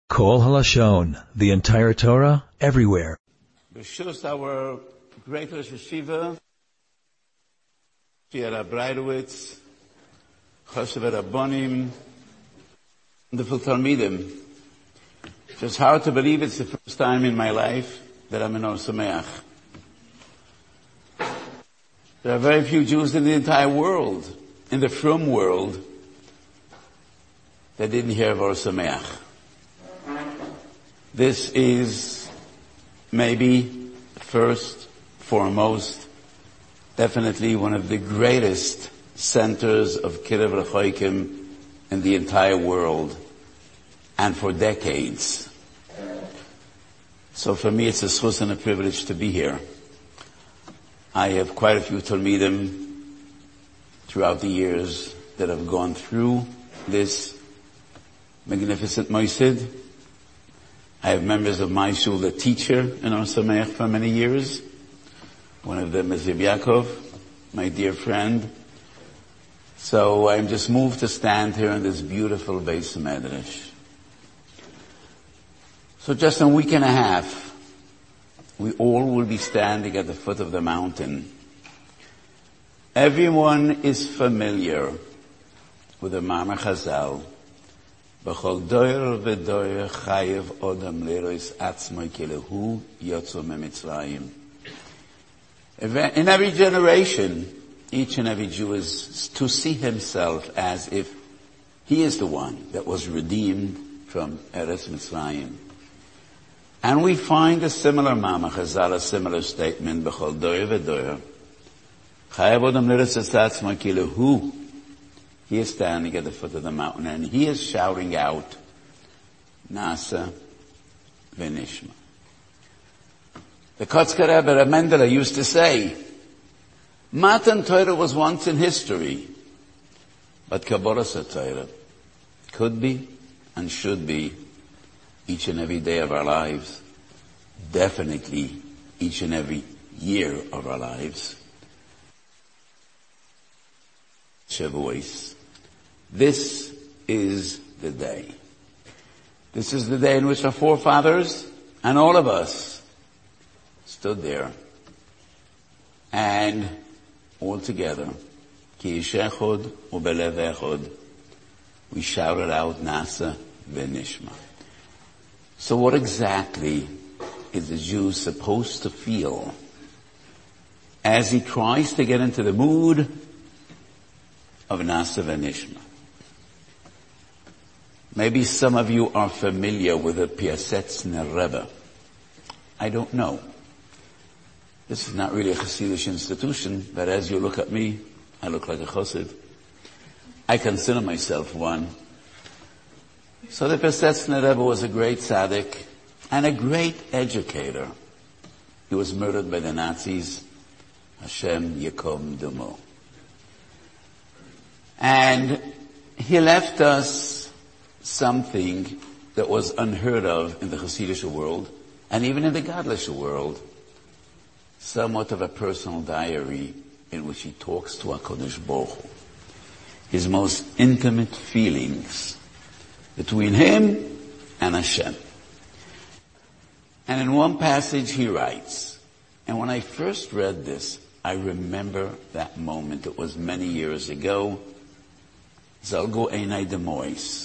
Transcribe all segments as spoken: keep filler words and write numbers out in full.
Kol Halashon, the entire Torah, everywhere. B'shus our great Rosh Yeshiva, Shia Rabreidowitz, Choshev Rabbonim, wonderful Talmidim. Just hard to believe it's the first time in my life that I'm in Or Sameach. There are very few Jews in the entire world, in the frum world, that didn't hear of Or Sameach. This is maybe first, foremost, definitely one of the greatest centers of Kiruv Rechoikim in the entire world, and for decades. So for me it's a zchus and a privilege to be here. I have quite a few Talmidim throughout the years that have gone through this magnificent Moisid. I have members of my shul that teacher in Or Sameach for many years. One of them is Reb Yaakov, my dear friend. So I'm just moved to stand here in this beautiful Beis Medrash. So just in a week and a half, we all will be standing at the foot of the mountain. Everyone is familiar with the Ma'amar Chazal. B'chol doyer v'doyer chayev odam lerois atzmai kelehu yotzo meMitzrayim. In every generation, each and every Jew is to see himself as if he is the one that was redeemed from Eretz Mitzrayim. And we find a similar Ma'amar Chazal, a similar statement, B'chol doyer v'doyer chayev odam lerois atzmai kelehu. He is standing at the foot of the mountain and he is shouting out, Nasa v'nishma. The Kotzker Rebbe, Reb Mendele, used to say, Matan Torah was once in history, but Kabbalas Torah could be and should be each and every day of our lives, definitely each and every year of our lives. Shavuos. This is the day. This is the day in which our forefathers and all of us stood there and all together, Ki ish echod u'belev echod, we shouted out Nasa v'nishma. So what exactly is a Jew supposed to feel as he tries to get into the mood of Nasa v'nishma? Maybe some of you are familiar with the Piasetzner Rebbe. I don't know. This is not really a Hasidic institution, but as you look at me, I look like a Chassid. I consider myself one. So the Piasetzner Rebbe was a great tzaddik and a great educator. He was murdered by the Nazis. Hashem Yikom Dumo. And he left us something that was unheard of in the Hasidic world, and even in the Gadlish world, somewhat of a personal diary in which he talks to HaKadosh Baruch Hu. His most intimate feelings between him and Hashem. And in one passage he writes, and when I first read this, I remember that moment. It was many years ago. Zalgo einai demois.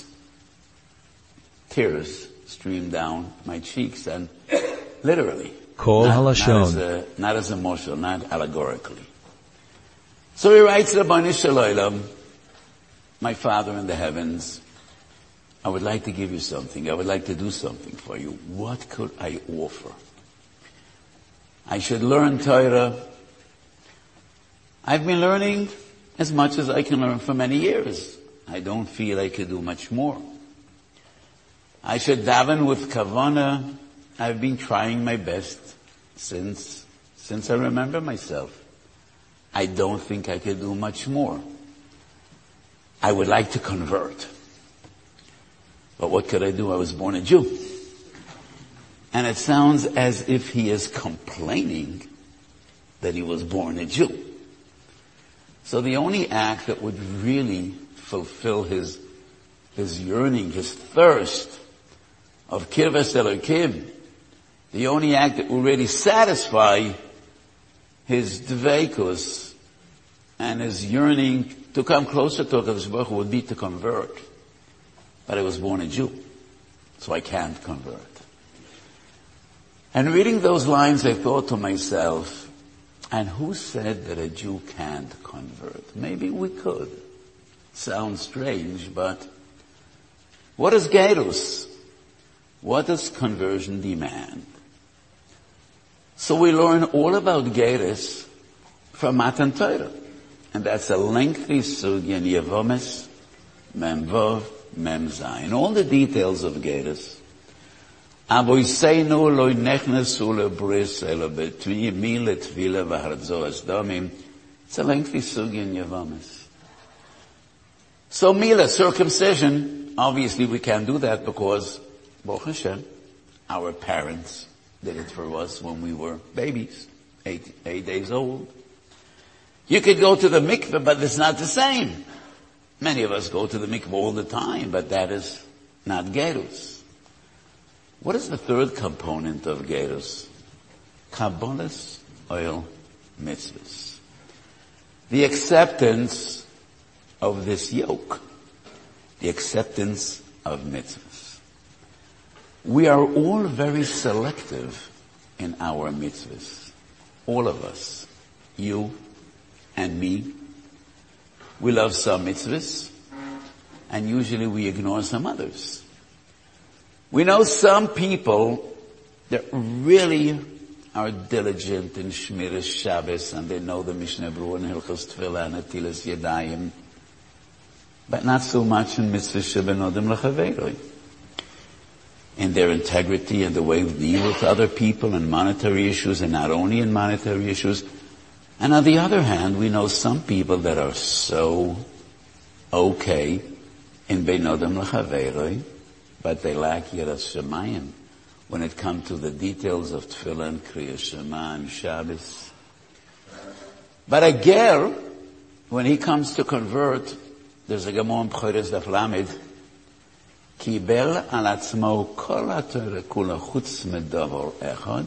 Tears streamed down my cheeks, and literally, Kol not, Halashon, not as a, not as emotional, not allegorically. So he writes, Rabbanu Shalom, my Father in the heavens, I would like to give you something. I would like to do something for you. What could I offer? I should learn Torah. I've been learning as much as I can learn for many years. I don't feel I could do much more. I should daven with kavanah. I've been trying my best since, since I remember myself. I don't think I could do much more. I would like to convert. But what could I do? I was born a Jew. And it sounds as if he is complaining that he was born a Jew. So the only act that would really fulfill his, his yearning, his thirst of Kirvas Elokim, the only act that will really satisfy his dveikus and his yearning to come closer to HaKadosh Baruch Hu would be to convert. But I was born a Jew, so I can't convert. And reading those lines, I thought to myself, and who said that a Jew can't convert? Maybe we could. Sounds strange, but what is Gerus? What does conversion demand? So we learn all about Gerus from Matan Torah. And that's a lengthy sugya in Yevomes, Mem Vov, Mem Zayin. All the details of Gerus. Avoiseinu lo nechnesu lebris elo betvi mi letvila v'harzo asdomim. It's a lengthy sugya in Yevomes. So Mila, circumcision, obviously we can't do that because, Baruch Hashem, our parents did it for us when we were babies, eight, eight days old. You could go to the mikveh, but it's not the same. Many of us go to the mikveh all the time, but that is not Gerus. What is the third component of Gerus? Kabbalas oil mitzvahs. The acceptance of this yoke. The acceptance of mitzvahs. We are all very selective in our mitzvahs. All of us. You and me. We love some mitzvahs, and usually we ignore some others. We know some people that really are diligent in Shmiras Shabbos, and they know the Mishnah Berurah and Hilchos Tefillah and Atilas Yadayim, but not so much in Mitzvah Shebenodim L'Chaveiroi. In their integrity and the way they deal with other people and monetary issues, and not only in monetary issues. And on the other hand, we know some people that are so okay in Benodim L'Chaveiroi, but they lack Yiras Shamayim when it comes to the details of Tefillah and Kriyas Shema and Shabbos. But a ger, when he comes to convert, there's a Gemara in B'choros Daf Lamed, Kibel al atzmo kol haTorah kula chutz medavar echad.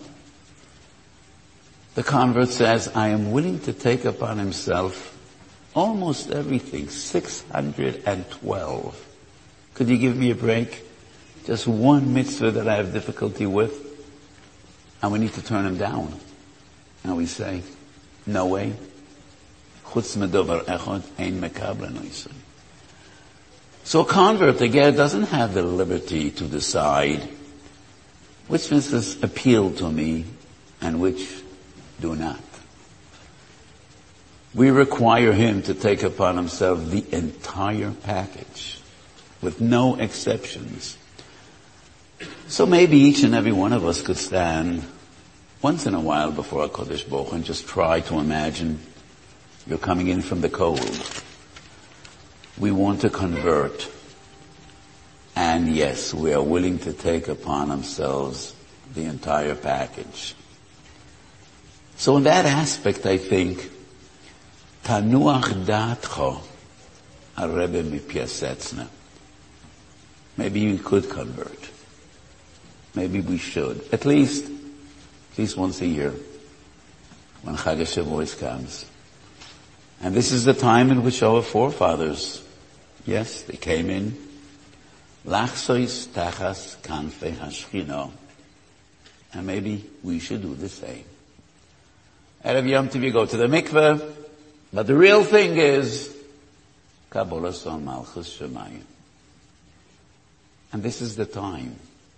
The convert says, I am willing to take upon himself almost everything, six hundred twelve. Could you give me a break? Just one mitzvah that I have difficulty with, and we need to turn him down. And we say, no way. Chutz medavar echad ein mekabel noisei. So a convert, again, doesn't have the liberty to decide which mitzvahs appeal to me and which do not. We require him to take upon himself the entire package, with no exceptions. So maybe each and every one of us could stand once in a while before HaKadosh Baruch Hu and just try to imagine you're coming in from the cold. We want to convert. And yes, we are willing to take upon ourselves the entire package. So in that aspect, I think, Tanuach Da'atcha Arebe Mipiasetzna. Maybe we could convert. Maybe we should. At least, at least once a year, when Chag HaShavuos comes. And this is the time in which our forefathers, yes, they came in, Lachsois Tachas Kanfei Hashchina. And maybe we should do the same. Erev Yom Tov you go to the mikveh, but the real thing is, Kabbalas on Malchus Shemayim. And this is the time.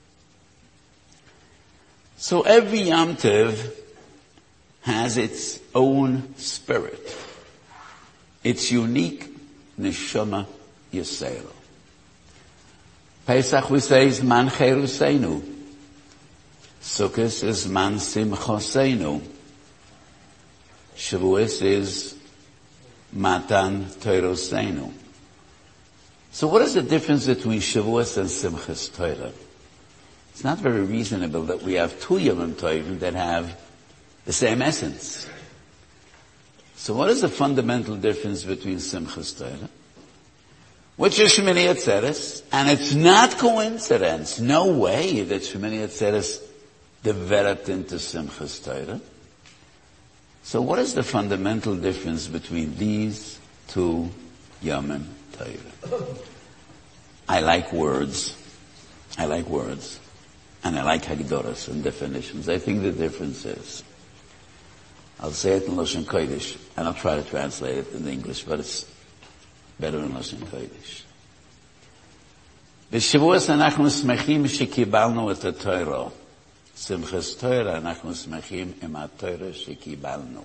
So every Yom Tov has its own spirit. Its unique neshama yisrael. Pesach we say is man cheruseinu. Sukkot is man simchoseinu. Shavuos is matan toiroseinu. So what is the difference between Shavuos and Simchas Torah? It's not very reasonable that we have two Yom Tovim that have the same essence. So what is the fundamental difference between Simchas Torah? which is Shemini Atzeres, and it's not coincidence, no way that Shemini Atzeres developed into Simchas Torah. So what is the fundamental difference between these two Yomim Torah? I like words. I like words. And I like Hagdoras and definitions. I think the difference is, I'll say it in Lashon Kodesh, and I'll try to translate it in English, but it's better in Lashon Kodesh. B'Shavuos אנחנו שמחים שקיבלנו את התורה. Simchas Torah, אנחנו שמחים עם התורה שקיבלנו.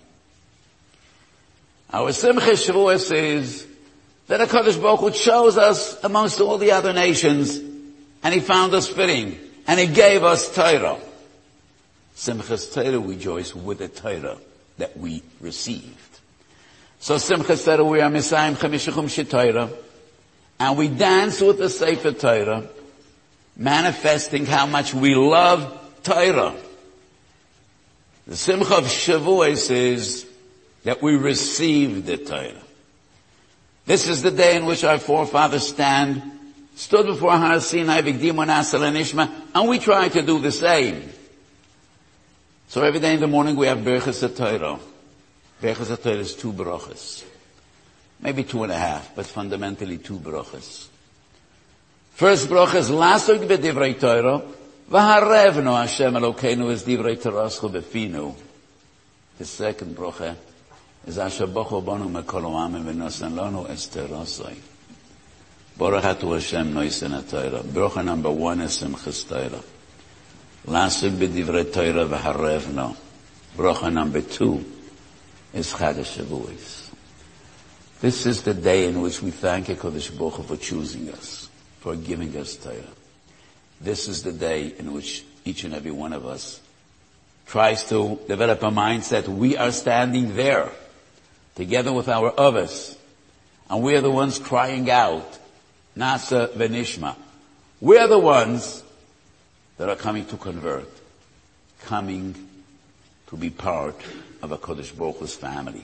Our Simchas Shavuos is that HaKadosh Baruch Hu chose us amongst all the other nations, and He found us fitting, and He gave us Torah. Simchas Torah, we rejoice with the Torah that we received. So Simchas Torah, we are Misayim Chamishachum Shetorah, and we dance with the Sefer Torah, manifesting how much we love Torah. The Simcha of Shavuos is that we receive the Torah. This is the day in which our forefathers stand, stood before Har Sinai, V'Kdimu Nasa L'Nishma, and we try to do the same. So every day in the morning we have Berachas HaTorah. Berachas HaTorah is two brachas. Maybe two and a half, but fundamentally two brachas. First bracha is Lasog B'Divrei Torah, V'harevno Hashem Elokeinu es Divrei Torascho B'finu. The second bracha is Asher Bocho Bonu Mekol Oamim V'nosan Lonu es Terasai. Baruch Atu Hashem Noisen HaTorah. Bracha number one is Simchas Torah. Lasog B'Divrei Torah V'harevno. Bracha number two is Chag HaShavuos. This is the day in which we thank HaKadosh Baruch Hu for choosing us, for giving us Torah. This is the day in which each and every one of us tries to develop a mindset. We are standing there together with our others, and we are the ones crying out, Nasa V'Nishma. We are the ones that are coming to convert, coming to be part of HaKadosh Baruch Hu's family.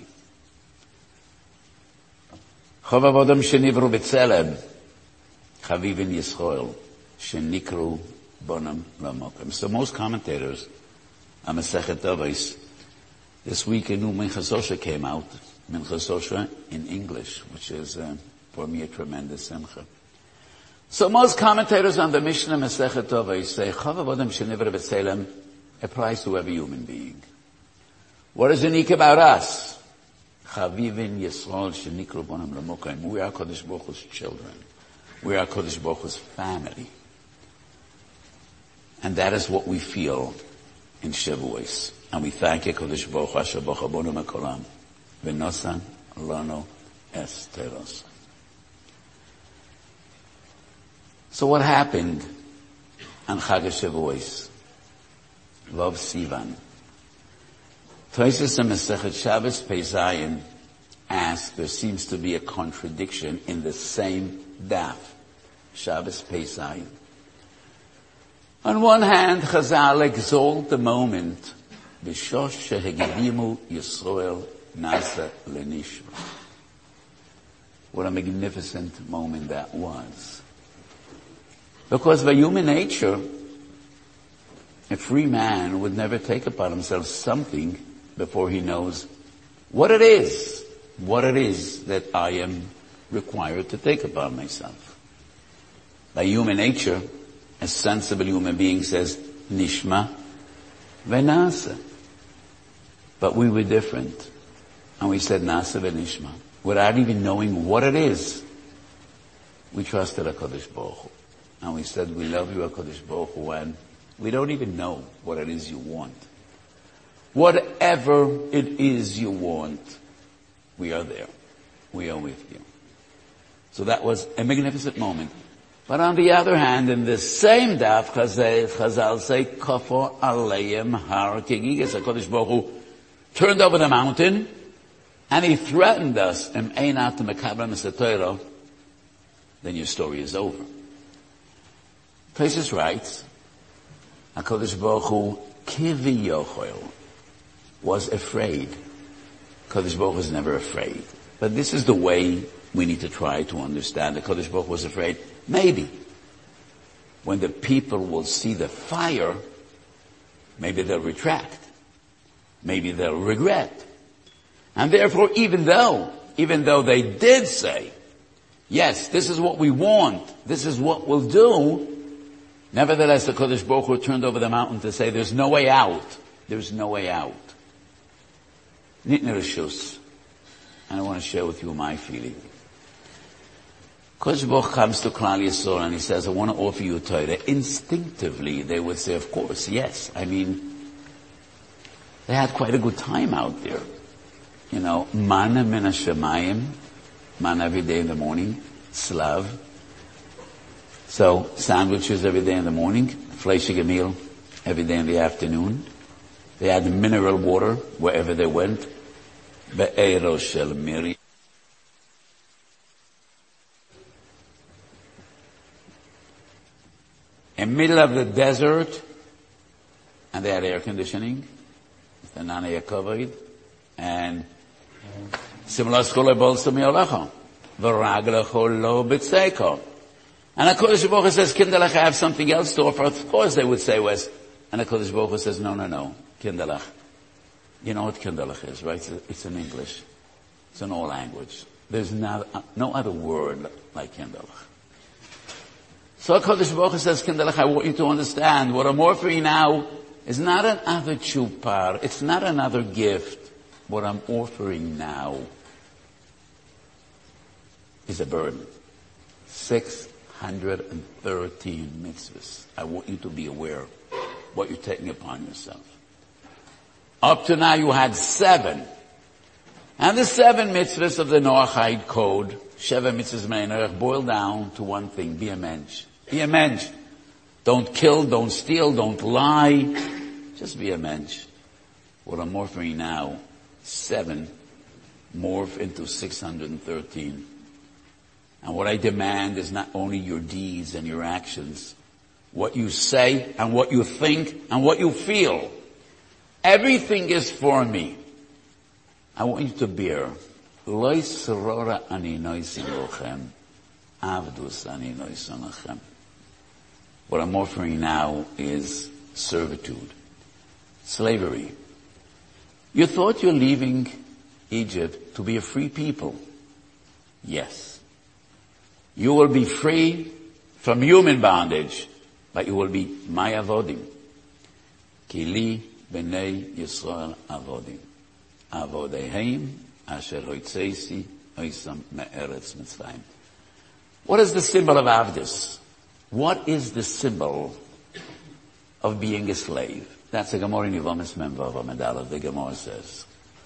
Chovav Adam Shenivru B'Tzelem, Chavivin Yisrael, Shenikru Bonam Lamokim. So most commentators on Masechet Avos, this week a new Minchas Osha came out, Minchas Osha in English, which is uh, for me a tremendous simcha. So most commentators on the Mishnah Masechet Avos say, Chovav Adam Shenivru B'Tzelem applies to every human being. What is unique about us? Chavivin Yisrael Shenikru Bonam Lamokim. We are Kodesh Baruch Hu's children. We are Kodesh Baruch Hu's family. And that is what we feel in Shavuos. And we thank you, Kodesh Baruch Hu, Asher Bocha Bonu Mekolam, V'nosan Lanu es Teros. So what happened on Chag HaShavuos? Love Sivan. Tosfos and Masechet Shabbos Pei Zayin ask, there seems to be a contradiction in the same daf. Shabbos Pei Zayin. On one hand, Chazal exalt the moment, B'shosh shehegedimu Yisrael nasa lenishma. What a magnificent moment that was. Because by human nature, a free man would never take upon himself something before he knows what it is, what it is that I am required to take upon myself. By human nature, a sensible human being says, Nishma v'nasa. But we were different. And we said, Nasa v'nishma. Without even knowing what it is, we trusted HaKadosh Baruch Hu. And we said, we love you, HaKadosh Baruch Hu, and we don't even know what it is you want. Whatever it is you want, we are there. We are with you. So that was a magnificent moment. But on the other hand, in the same daf, Chazal say, Kafar Aleim Har Kegigas. HaKadosh Baruch Hu turned over the mountain, and He threatened us, Em Einat Mekabel Torah, then your story is over. Tosfos writes, HaKadosh Baruch Hu Kiviyochel was afraid. HaKadosh Baruch Hu is never afraid. But this is the way we need to try to understand. The Kodesh Baruch Hu was afraid, maybe, when the people will see the fire, maybe they'll retract. Maybe they'll regret. And therefore, even though, even though they did say, yes, this is what we want, this is what we'll do, nevertheless, the Kodesh Baruch Hu turned over the mountain to say, there's no way out. There's no way out. Nitner Rishus. And I want to share with you my feeling. Kodesh Baruch Hu comes to Klal Yisrael and he says, I want to offer you Torah. Instinctively, they would say, of course, yes. I mean, they had quite a good time out there. You know, manna min hashamayim, manna every day in the morning, slav. So, sandwiches every day in the morning, fleischige meal every day in the afternoon. They had mineral water wherever they went. Be'ero shel miri. In the middle of the desert, and they had air conditioning, the Nana covered, and similar scholar bolsa miolacha, v'raglecho lo b'tzeiko. And the Kodesh Baruch Hu says, Kinderlach, I have something else to offer. Of course they would say, Wes. And the Kodesh Baruch Hu says, no, no, no, Kinderlach. You know what Kinderlach is, right? It's, it's in English. It's in all language. There's no, no other word like Kinderlach. So HaKadosh Baruch Hu says, Kinderlach, I want you to understand, what I'm offering now is not another chupar. It's not another gift. What I'm offering now is a burden. Six hundred thirteen mitzvahs. I want you to be aware what you're taking upon yourself. Up to now you had seven. And the seven mitzvahs of the Noachide code, Sheva mitzvahs me'enerech, boil down to one thing, be a mensch. Be a mensch. Don't kill, don't steal, don't lie. Just be a mensch. What I'm offering now, seven, morph into six hundred thirteen. And what I demand is not only your deeds and your actions, what you say and what you think and what you feel. Everything is for me. I want you to bear. Lo sorora ani noisim lochem, avdus ani noisim lochem. What I'm offering now is servitude, slavery. You thought you're leaving Egypt to be a free people. Yes. You will be free from human bondage, but you will be my avodim. Kili b'nei Yisrael avodim. Avodeheim asher hoitzeisi oisam me'eretz Mitzrayim. What is the symbol of Avdus? What is the symbol of being a slave? That's the Gemara in Yevamis Memvav Amidalav. The Gemara says,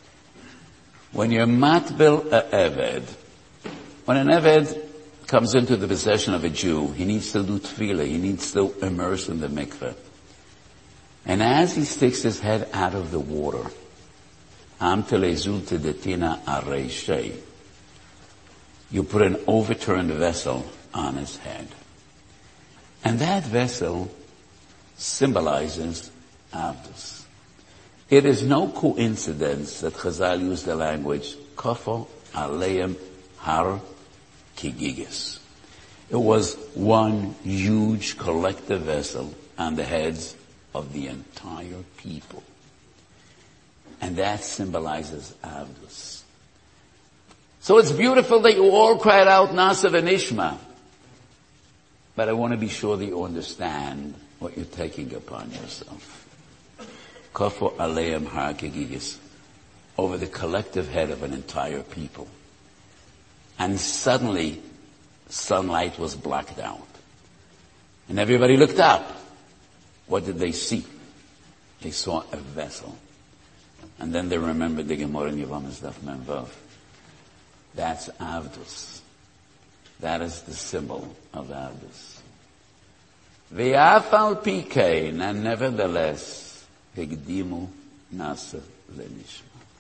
when you're matbil a eved, when an eved comes into the possession of a Jew, he needs to do tefillah, he needs to immerse in the mikveh. And as he sticks his head out of the water, am telezul tedetina areishei, you put an overturned vessel on his head. And that vessel symbolizes Avdus. It is no coincidence that Chazal used the language kafo aleim har kigigis. It was one huge collective vessel on the heads of the entire people. And that symbolizes Avdus. So it's beautiful that you all cried out Nasav and Ishma. But I want to be sure that you understand what you're taking upon yourself. Kafo aleim har kigigis. Over the collective head of an entire people. And suddenly, sunlight was blacked out. And everybody looked up. What did they see? They saw a vessel. And then they remembered the Gemara in Yevamis Daf Memvav. That's Avdus. That is the symbol of Avdus. Ve'afal pikein, and nevertheless, higdimu nasa lenishma.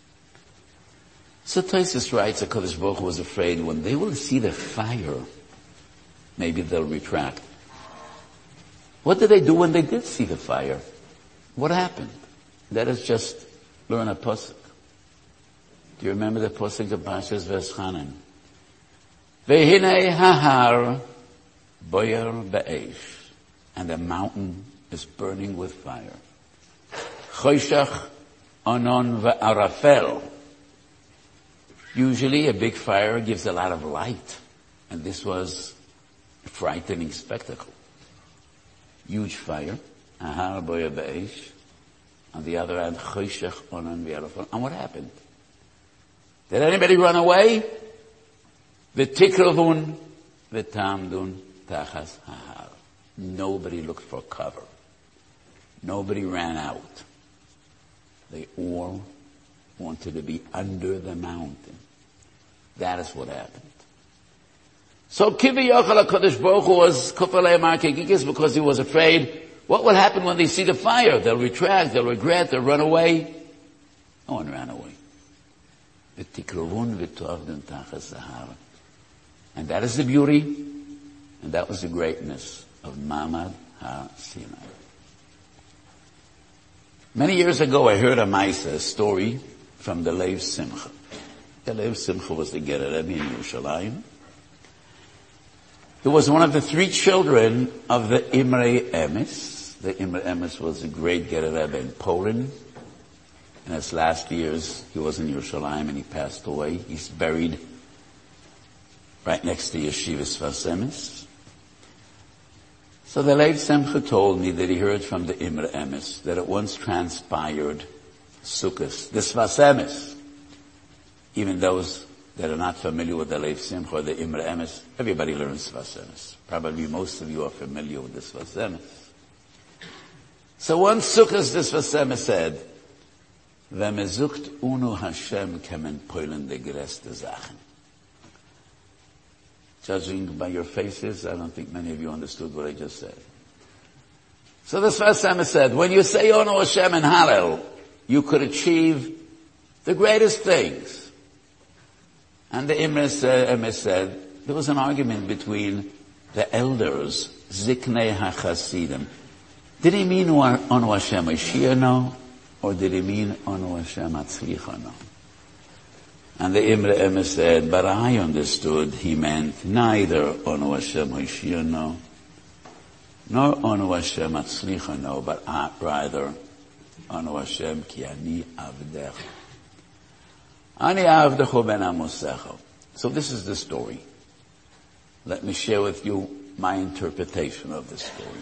So Tosfos writes that HaKadosh Baruch Hu was afraid when they will see the fire, maybe they'll retract. What did they do when they did see the fire? What happened? Let us just learn a pasuk. Do you remember the pasuk of Parshas Veschanan? Vehinei hahar boyer be'esh, and the mountain is burning with fire. Choshech anon ve'arafel. Usually a big fire gives a lot of light, and this was a frightening spectacle. Huge fire, ahar boyer be'esh. On the other hand, choshech anon ve'arafel. And what happened? Did anybody run away? V'tikravun v'tamdun tachas hahar. Nobody looked for cover. Nobody ran out. They all wanted to be under the mountain. That is what happened. So Kivi Yochel HaKadosh Baruch Hu was Kufalei Markegikis because he was afraid. What will happen when they see the fire? They'll retract, they'll regret, they'll run away. No one ran away. V'tikravun v'tamdun tachas hahar. And that is the beauty, and that was the greatness of Ma'amad HaSinai. Many years ago, I heard a Maisa, a story from the Lev Simcha. The Lev Simcha was the Gerer Rebbe in Yerushalayim. He was one of the three children of the Imre Emes. The Imre Emes was a great Gerer Rebbe in Poland. In his last years, he was in Yerushalayim and he passed away. He's buried right next to Yeshivas Sfas Emes. So the Lev Simcha told me that he heard from the Imre Emes that it once transpired Sukkos, the Sfas Emes. Even those that are not familiar with the Lev Simcha or the Imre Emes, everybody learns Sfas Emes. Probably most of you are familiar with the Sfas Emes. So once Sukkos, the Sfas Emes said, V'mezukt unu Hashem kemen poilen de gereste Sachen. Judging by your faces, I don't think many of you understood what I just said. So this first time I said, when you say Ono Hashem and Hallel, you could achieve the greatest things. And the Imre said, there was an argument between the elders, Ziknei HaChasidim. Did he mean Ono Hashem Mashiach, or did he mean Ono Hashem Atzlicha? And the Imre Emes said, but I understood he meant neither Ono Hashem Hoshiyano, nor Ono Hashem Atzlichano, but rather Ono Hashem Ki Ani Avdecha. Ani Avdecha Ben Amosecha. So this is the story. Let me share with you my interpretation of the story.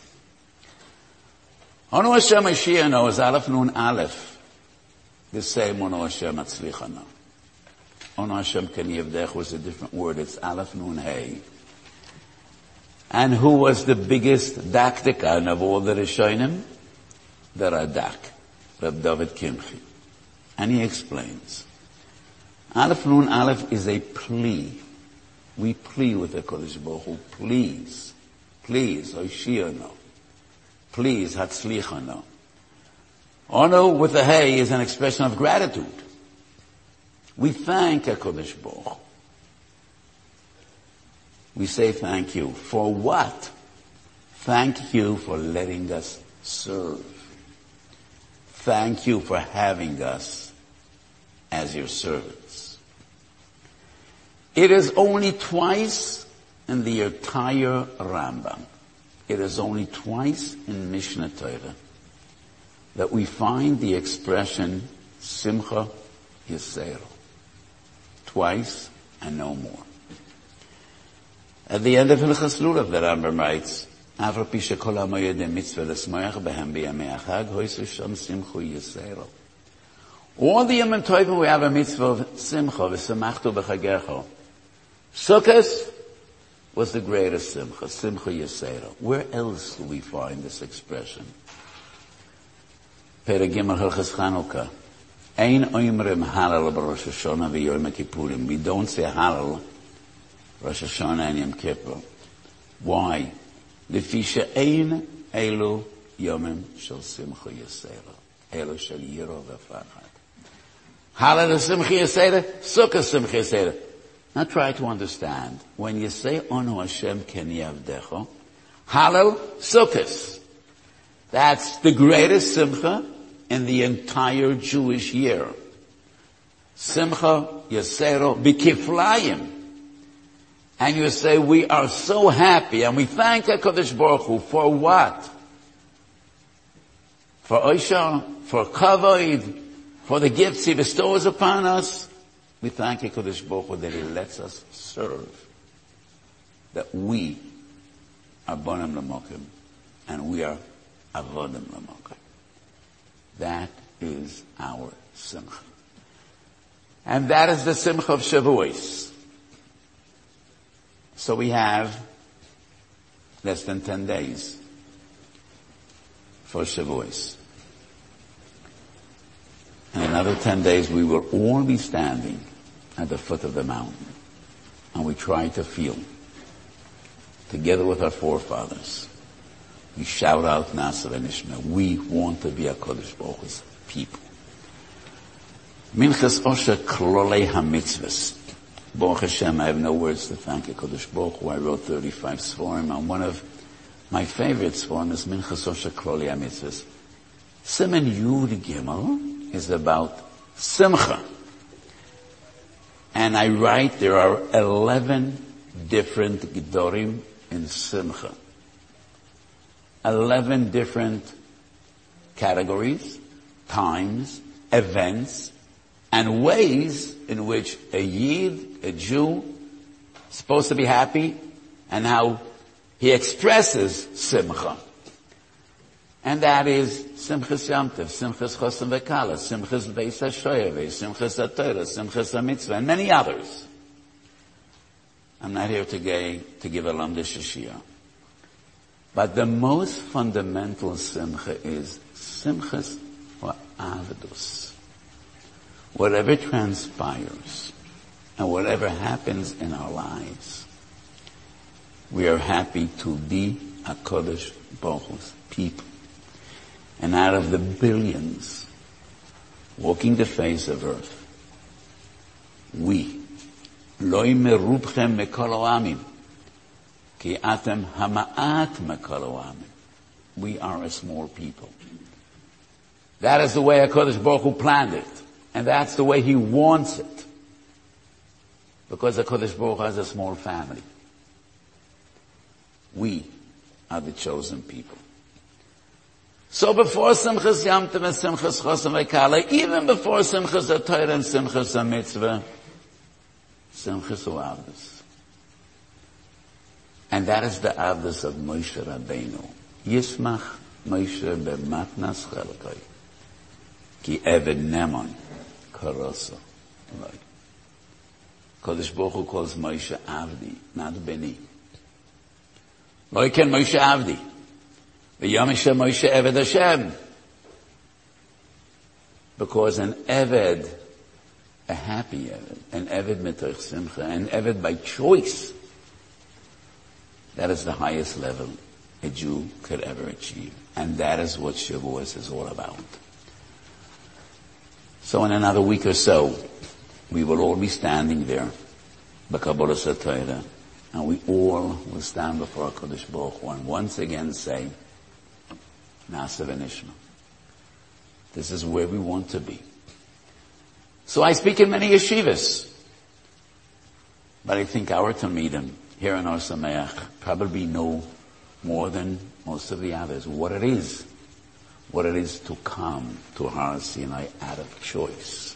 Ono Hashem Hoshiyano is Aleph Nun Aleph, the same Ono Hashem Atzlichano. Ono Hashem Kani Avdech was a different word. It's Aleph Nun Hey. And who was the biggest daktikan of all the Rishonim? The Radak, Reb David Kimchi. And he explains. Aleph Nun Aleph is a plea. We plea with the Kodesh Baruch Hu. Please, please, Hoshiyano. Please, Hatzlichano. Ono with the Hey is an expression of gratitude. We thank HaKadosh Baruch Hu. We say thank you. For what? Thank you for letting us serve. Thank you for having us as your servants. It is only twice in the entire Rambam. It is only twice in Mishnah Torah that we find the expression Simcha Yisrael. Twice and no more. At the end of Hilchas Lulav, the Rambam writes, Avra pisha kol hamoyed mitzvah l'smoyach behem b'yamei achag hoisu sham simchu Yisrael. All the Yom Tovim we have a mitzvah of simcha v'samachtu b'chagecho. Sukkot was the greatest simcha, simcha Yisrael. Where else do we find this expression? Perek Gimel Hilchas Chanukah. Ein oimrim halal b'Rosh Hashanah v'Yom Kippurim. We don't say halal Rosh Hashanah and Yom Kippur. Why? Lefi she'ein elu yomim shel simcha Yisrael. Elu shel yiro v'fachat. Halal simcha Yisrael, Sukkah simcha Yisrael. Now try to understand. When you say Ono Hashem Keni Avdecha, halal Sukkot. That's the greatest simcha in the entire Jewish year. Simcha Yasero B'Kiflayim. And you say, we are so happy and we thank HaKadosh Baruch Hu for what? For Oisha, for Kavod, for the gifts He bestows upon us. We thank HaKadosh Baruch Hu that He lets us serve. That we are Bonim L'Mokim and we are Avodim L'Mokim. That is our Simcha. And that is the Simcha of Shavuos. So we have less than ten days for Shavuos. In another ten days we will all be standing at the foot of the mountain. And we try to feel, together with our forefathers, we shout out Nasa v'Nishma. We want to be HaKadosh Baruch Hu's people. Minchas Osher Klolei HaMitzvahs. Baruch Hashem, I have no words to thank HaKadosh Baruch Hu. I wrote thirty-five Sforim, and one of my favorite Sforim is Minchas Osher Klolei HaMitzvahs. Siman Yud Gimel is about Simcha. And I write there are eleven different Gedorim in Simcha. Eleven different categories, times, events, and ways in which a Yid, a Jew, is supposed to be happy, and how he expresses Simcha. And that is Simchas Yom Tov, Simchas Chosam V'Kala, Simchas Beis HaShoyaveh, Simchas HaTorah, Simchas HaMitzvah, and many others. I'm not here today to give a Lamda Shishiyah. But the most fundamental Simcha is Simchas V'Avdus. Whatever transpires and whatever happens in our lives, we are happy to be HaKadosh Baruch Hu's people. And out of the billions walking the face of earth, we, Loi merubchem mekol ha'amim, ki atem hama'at mekol ha'amim. We are a small people. That is the way HaKadosh Baruch Hu planned it. And that's the way He wants it. Because HaKadosh Baruch Hu has a small family. We are the chosen people. So before Simchas Yom Tov and Simchas Chosam V'Kala, even before Simchas HaTorah and Simchas HaMitzvah, Simchas U'Avdus. And that is the Avdus of Moshe Rabbeinu. Yismach Moshe b'matnas chelkai, ki eved nemon karosa. Kodesh Baruch Hu calls Moshe Avdi, not Beni. Lo ken Moshe Avdi. V'yamisha Moshe Eved Hashem. Because an Eved, a happy Eved, an Eved mitoch simcha, an Eved by choice, that is the highest level a Jew could ever achieve. And that is what Shavuos is all about. So in another week or so, we will all be standing there, b'Kabbalas HaTorah, and we all will stand before HaKadosh Baruch Hu and once again say, Nasa v'Nishma. This is where we want to be. So I speak in many yeshivas, but I think our Talmidim here in Or Sameach probably know more than most of the others what it is, what it is to come to Har Sinai out of choice,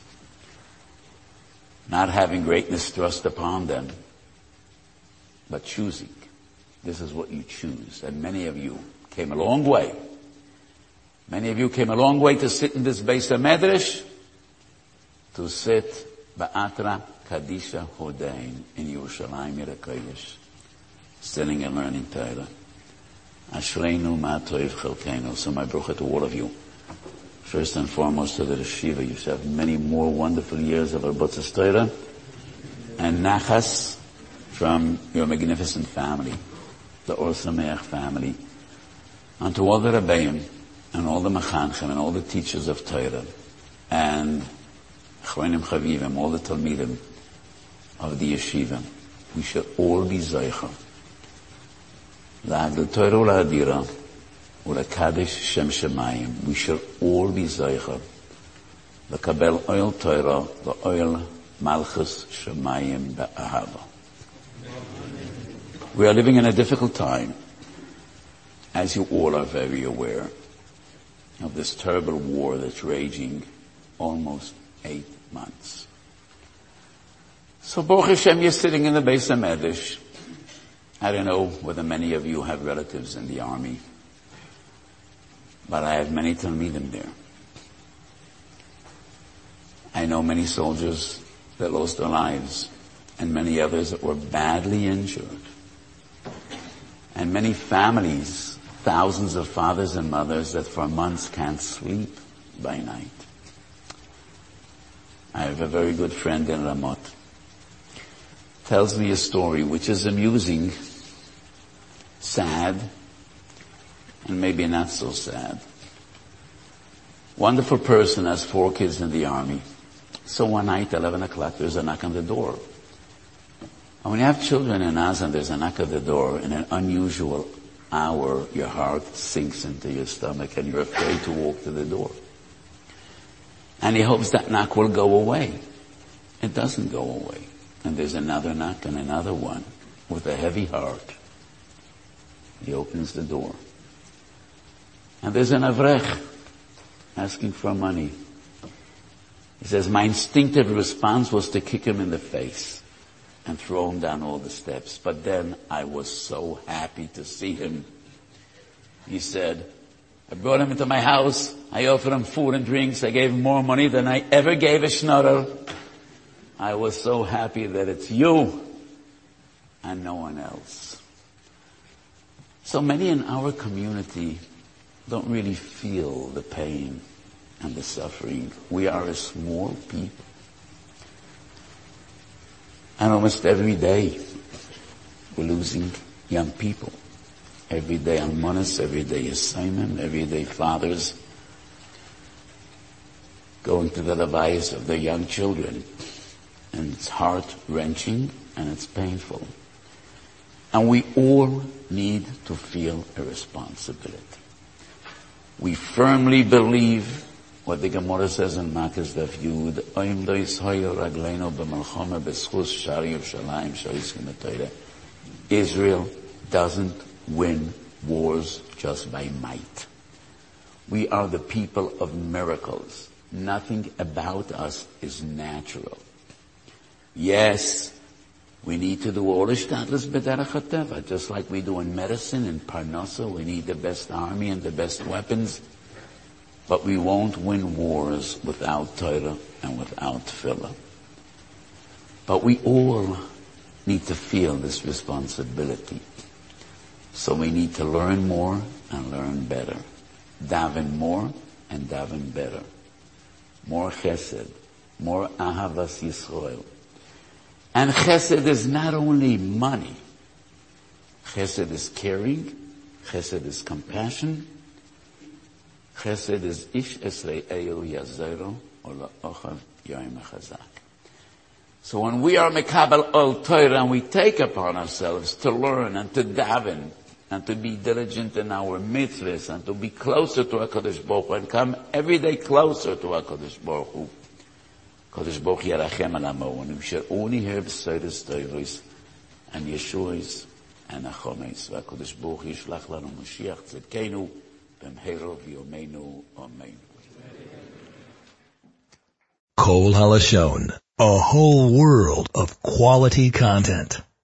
not having greatness thrust upon them, but choosing. This is what you choose, and many of you came a long way. Many of you came a long way to sit in this Beis HaMedrash, to sit Ba'atra Kadisha Hodain in Yerushalayim Yer HaKodesh, sitting and learning Torah. Ashreinu Ma'atoiv Chelkeinu. So my bracha to all of you. First and foremost to the Yeshiva. You should have many more wonderful years of Arbotzas Torah and Nachas from your magnificent family, the Or Sameach family, and to all the Rebbeim, and all the Mechanchim, and all the teachers of Torah, and Achronim Chavivim, all the Talmidim of the Yeshiva. We should all be Zeicha. La'adl Torah u'la'adira u'la'kadesh Shem Shemayim. We should all be Zeicha L'kabel oil Torah, l'oil Malchus Shemayim Ba'ahava. We are living in a difficult time, as you all are very aware, of this terrible war that's raging almost eight months. So Baruch Hashem, you're sitting in the Beis HaMedrash. I don't know whether many of you have relatives in the army, but I have many Talmidim there. I know many soldiers that lost their lives, and many others that were badly injured. And many families, thousands of fathers and mothers that for months can't sleep by night. I have a very good friend in Ramot. Tells me a story which is amusing, sad, and maybe not so sad. Wonderful person, has four kids in the army. So one night, eleven o'clock, there's a knock on the door. And when you have children in Azan, there's a knock at the door in an unusual hour, your heart sinks into your stomach and you're afraid to walk to the door. And he hopes that knock will go away. It doesn't go away. And there's another knock and another one with a heavy heart. He opens the door. And there's an avrech asking for money. He says, my instinctive response was to kick him in the face and throw him down all the steps. But then I was so happy to see him. He said, I brought him into my house. I offered him food and drinks. I gave him more money than I ever gave a schnorrer. I was so happy that it's you and no one else. So many in our community don't really feel the pain and the suffering. We are a small people. And almost every day we're losing young people. Every day almonas, every day is Simon, every day fathers going to the levayas of their young children. And it's heart-wrenching and it's painful. And we all need to feel a responsibility. We firmly believe what the Gemara says in Makkos Daf Yud, Oim lo yishoyo ragleinu b'malchama b'schus shari Yerushalayim shoyiskim b'Torah. Israel doesn't win wars just by might. We are the people of miracles. Nothing about us is natural. Yes, we need to do all the shtadlis b'derech hateva, just like we do in medicine, in parnasa. We need the best army and the best weapons. But we won't win wars without Torah and without tefillah. But we all need to feel this responsibility. So we need to learn more and learn better. Daven more and daven better. More chesed. More ahavas Yisrael. And chesed is not only money. Chesed is caring. Chesed is compassion. Chesed is ish esrei eyu yazero or la'ochav yoim chazak. So when we are mekabel ol Torah and we take upon ourselves to learn and to daven and to be diligent in our mitzvahs and to be closer to HaKadosh Baruch Hu and come every day closer to HaKadosh Baruch Hu, HaKadosh Baruch Hu yarachem alamo and we shall only hear b'soides toivos and Yeshuas and Achomes. HaKadosh Baruch Hu yishlach lanu Mashiach tzedkeinu b'mheiro v'yomeinu amen. Kol Halashon, a whole world of quality content.